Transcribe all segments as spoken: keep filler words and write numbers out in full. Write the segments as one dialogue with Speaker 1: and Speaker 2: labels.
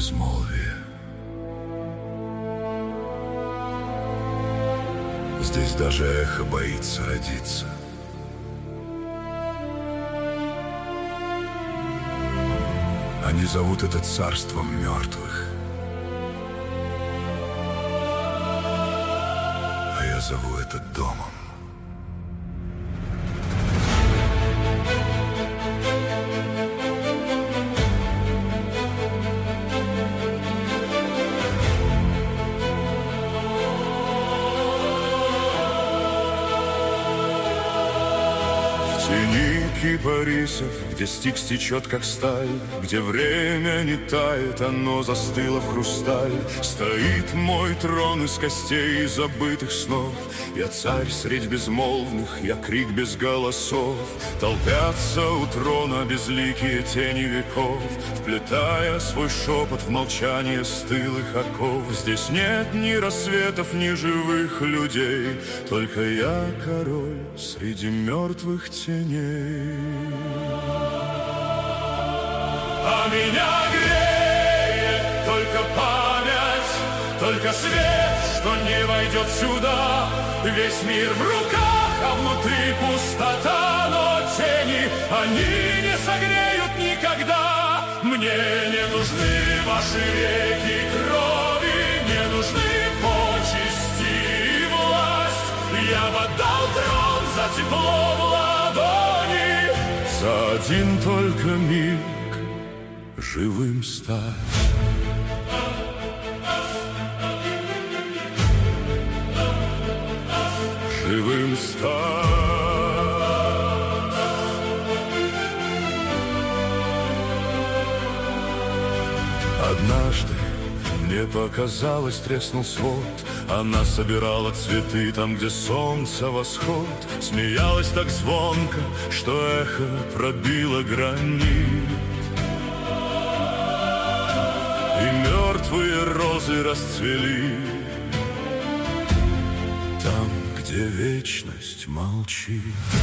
Speaker 1: безмолвие. Здесь даже эхо боится родиться. Они зовут это царством мертвых, а я зову это домом. В тени кипарисов, где стикс течет как сталь, где время не тает, оно застыло в хрусталь. Стоит мой трон из костей и забытых снов. Я царь средь безмолвных, я крик без голосов. Толпятся у трона безликие тени веков, вплетая свой шепот в молчание стылых оков. Здесь нет ни рассветов, ни живых людей, только я король среди мертвых теней. А меня греет только память, только свет, что не войдет сюда. Весь мир в руках, а внутри пустота, но тени, они не согреют никогда. Мне не нужны ваши реки крови, не нужны почести и власть. Я бы отдал трон за тепло в ладони, за один только миг живым стать. Живым стать. Однажды мне показалось, треснул свод. Она собирала цветы там, где солнце восход. Смеялась так звонко, что эхо пробило гранит. И мертвые розы расцвели там, где вечность молчит.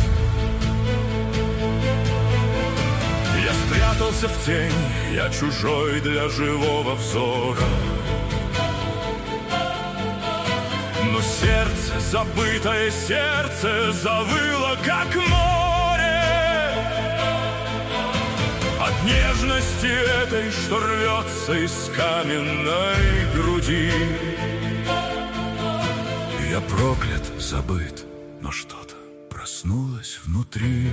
Speaker 1: Я спрятался в тень, я чужой для живого взора. Но сердце, забытое сердце, завыло, как море от нежности этой, что рвется из каменной груди. Я проклят, забыт, но что-то проснулось внутри.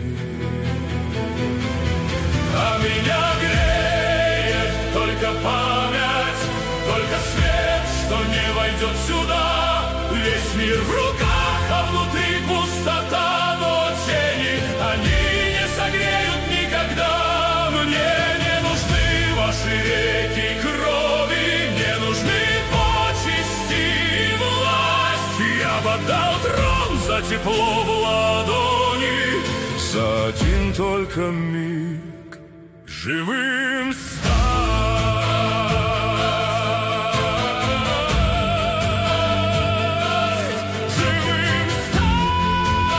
Speaker 1: А меня греет только память, только свет, что не войдет сюда. Весь мир в руках, а внутри пустота, но тени, они не согреют никогда. Мне не нужны ваши реки крови, не нужны почести и власть. Я бы отдал трон за тепло в ладони, за один только миг живым стать. Живым стать.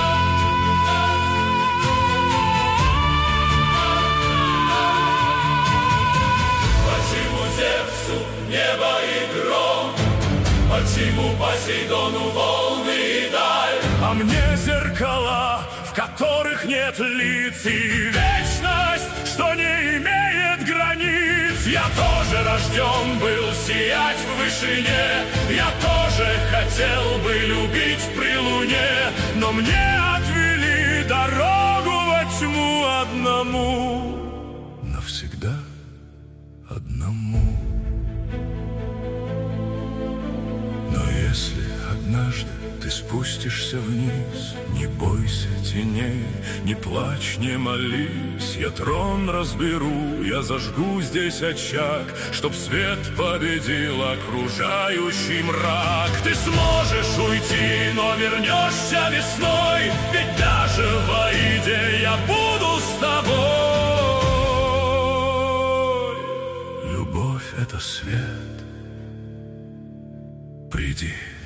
Speaker 1: Почему Зевсу небо и гром? Почему Посейдону волны и даль? А мне зеркала, в которых нет лиц, и вечность, что не имеет границ. Я тоже рожден был сиять в вышине, я тоже хотел бы любить при луне, но мне отвели дорогу во тьму одному, навсегда одному. Но если однажды ты спустишься вниз, не бойся теней, не плачь, не молись. Я трон разберу, я зажгу здесь очаг, чтоб свет победил окружающий мрак. Ты сможешь уйти, но вернешься весной, ведь даже в Аиде я буду с тобой. Любовь — это свет. Приди.